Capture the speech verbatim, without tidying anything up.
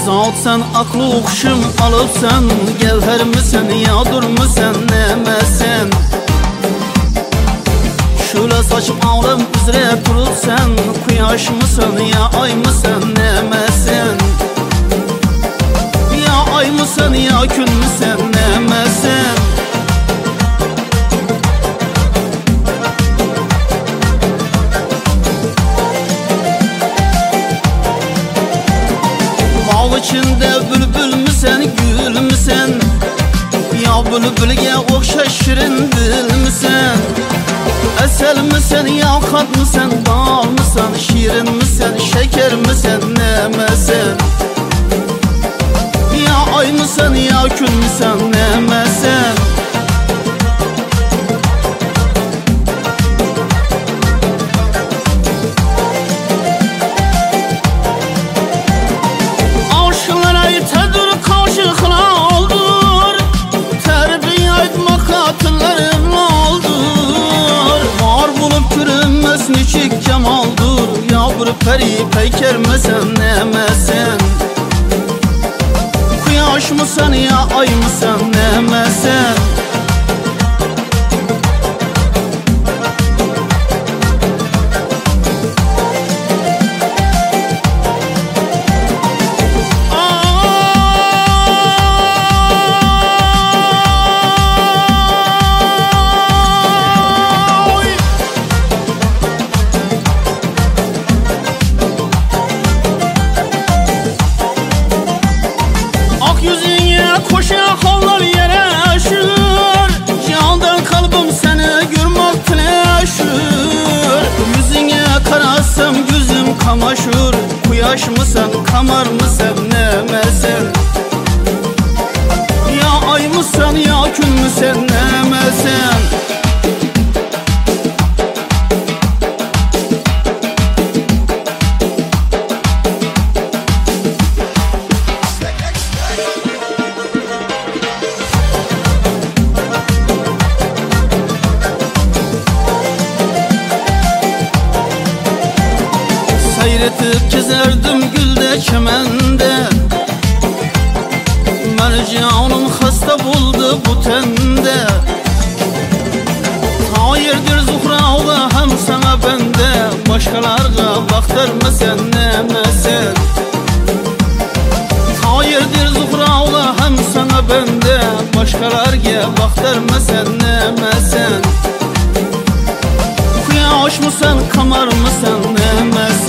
Zat sen aklı okşum alıpsan, gevher misin ya dur musun nemesen? Şöyle saçıp ağlam üzere durulsan, kuyaş mısın ya ay mısın nemesen? Ya ay mısın ya gün müsün nemesen? Bağ içinde bülbül müsen, gül müsen? Ya bülbülge okşa şirin dil müsen? Esel misin ya kat mısın, bal mısın, şirin misin, şeker misin nemesen? Ya ay mısın ya gün müsün nemesen? Aşılara itedir kaşıkla oldur, terbiye etmek hatırlarım oldur. Var bulup görünmez niçik cemaldur, ya bir peri peyker misin nemesen? Kuyaş mısın ya ay mısın nemesen? Koşa kollar yere aşır, candan kalbim seni görmek tileşir. Yüzüne karasam gözüm kamaşır, kuyaş mısın kamar mısın nemesen? Ya ay mısın ya gün müsün nemesen? Seyretip gezerdim gülde çemende, mercanım hasta buldu bu tende. Hayırdır zuhravda hem sana bende, başkalarga baktır mısın nemesen? Hayırdır zuhravda hem sana bende, başkalarga baktır mısın nemesen? Kuyaş mısın kamar mısın nemesen?